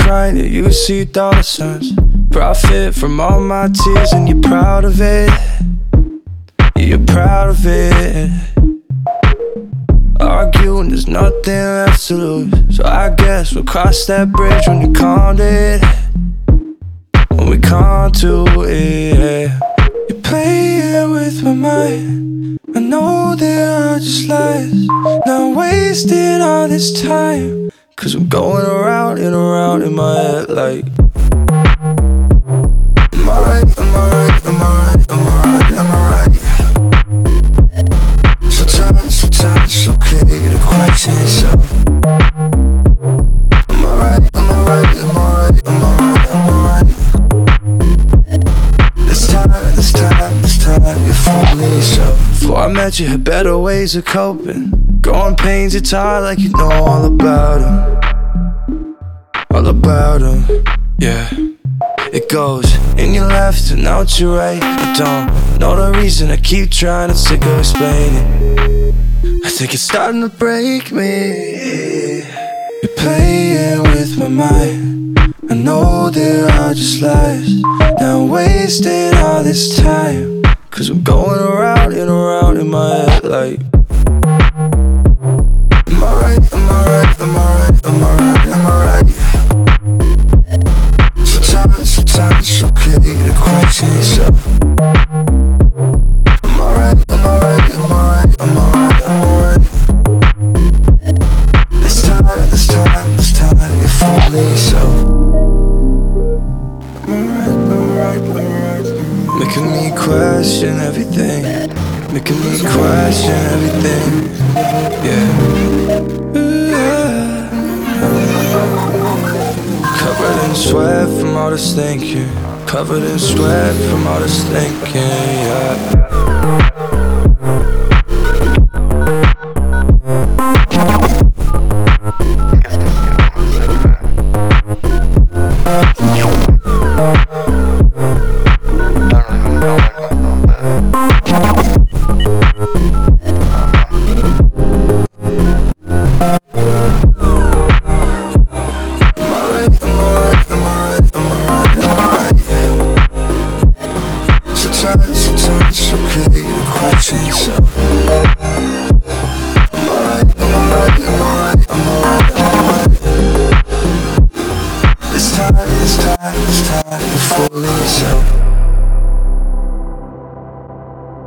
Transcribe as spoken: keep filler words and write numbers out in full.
crying, yeah, you see dollar signs. Profit from all my tears and you're proud of it. Yeah, you're proud of it. Arguing, there's nothing left to lose, so I guess we'll cross that bridge when you calmed it. When we come to it, yeah. You're playing with my mind. I know there are just lies. Not wasting all this time, cause I'm going around and around in my head like, am I right, am I right, am I right, am I right, am I right? Sometimes, sometimes it's okay to question yourself. Am I right, am I right, am I right, am I right, am I right? This time, this time, this time, you're fooling yourself. Before I met you, had better ways of coping. Growing pains, it's hard like you know all about them. All about them, yeah. It goes in your left and out your right. I don't know the reason, I keep trying to sick of explaining. I think it's starting to break me. You're playing with my mind. I know there are just lies. Now I'm wasting all this time, cause I'm going around and around in my head like, am I right, am I right, am I right, am I right, am I right? Sometimes, sometimes it's okay to question yourself. Am I right, am I right, am I right, am I right, am I right? This time, this time, this time, you're fooling yourself. Am I right, am I right, am I right? Making me question everything. Making me question everything. Yeah. Covered in sweat from all this thinking. Covered in sweat from all this thinking, yeah.